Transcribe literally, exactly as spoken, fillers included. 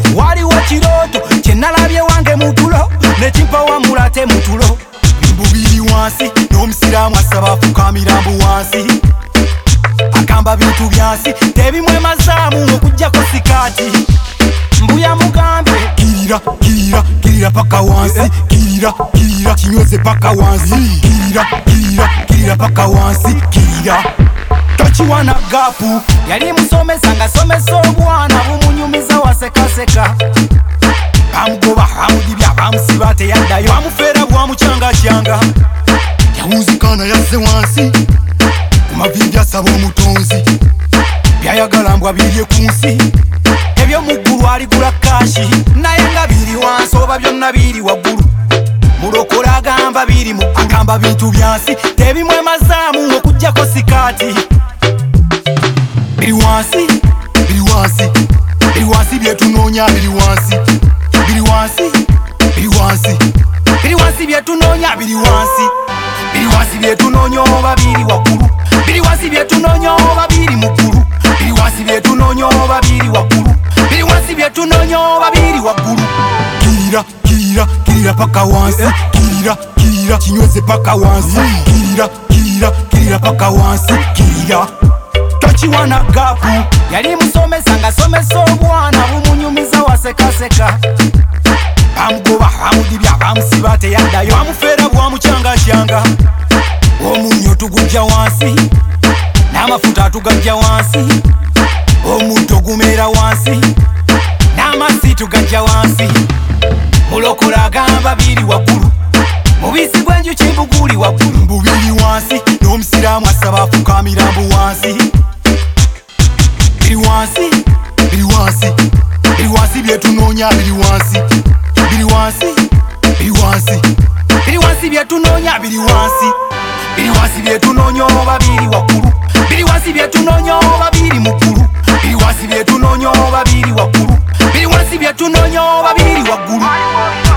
waliwo kiroto kyenalabye wange mutulo nekimpa wamulate mutulo mbubiri wansi n'omusiraamu asaba afukamira mbu wansi akamba bintu byansi tebimwe mazaamu okujjako sikaati mbuya mugambe kirira kirira kirira paka wansi kirira kirira kinyoze paka wansi kirira kirira kirira paka wansi kirira tokiwana gapu yali musomesa nga somesa obwana bumunyumiza wasekaseka bamugoba bamudibya bamusiba teyaddayo bamufeera bwamucyangacyanga yawunzikana yazze wansi kumavivi asaba omutonzi byayagala mbwa birye ku nsi ebyo muggulu aligula kashi naye nga biri wansi oba byonna biri waggulu mulokola agamba biri muggulu agamba bintu byansi tebimwe mazaamu okujjako sikaati biri wansi biri wansi biri wansi byetunoonya biri wansi biri wansi biri wansi biri wansi byetunoonya biri wansi biri wansi byetunoonya oba biri waggulu biri wansi byetunoonya oba biri muggulu biri wansi byetunoonya oba biri waggulu biri wansi byetunoonya oba biri waggulu kirira kirira kirira paka wansi kirira kirira kinyoze paka wansi kirira kirira kirira paka wansi kirira tokiwana gapu yali musomesa nga somesa obwana bumunyumiza wasekaseka bamugoba bamudibya bamusiba teyaddayo bamufeera bwamucyangacyanga omunyo tugujja wansi n'amafuta tugajja wansi omutto gumeera wansi n'amasi tugajja wansi mulokola agamba biri waggulu mubisi bw'enjuki buguli waggulu mbubiri wansi n'omusiraamu asaba afukamira mbu wansi biri wansi biri wansi biri wansi byetunoonya biri wansi biri wansi biri wansi biri wansi byetunoonya biri wansi biri wansi byetunoonya oba biri waggulu biri wansi byetunoonya oba biri muggulu biri wansi byetunoonya oba biri waggulu biri wansi byetunoonya oba biri waggulu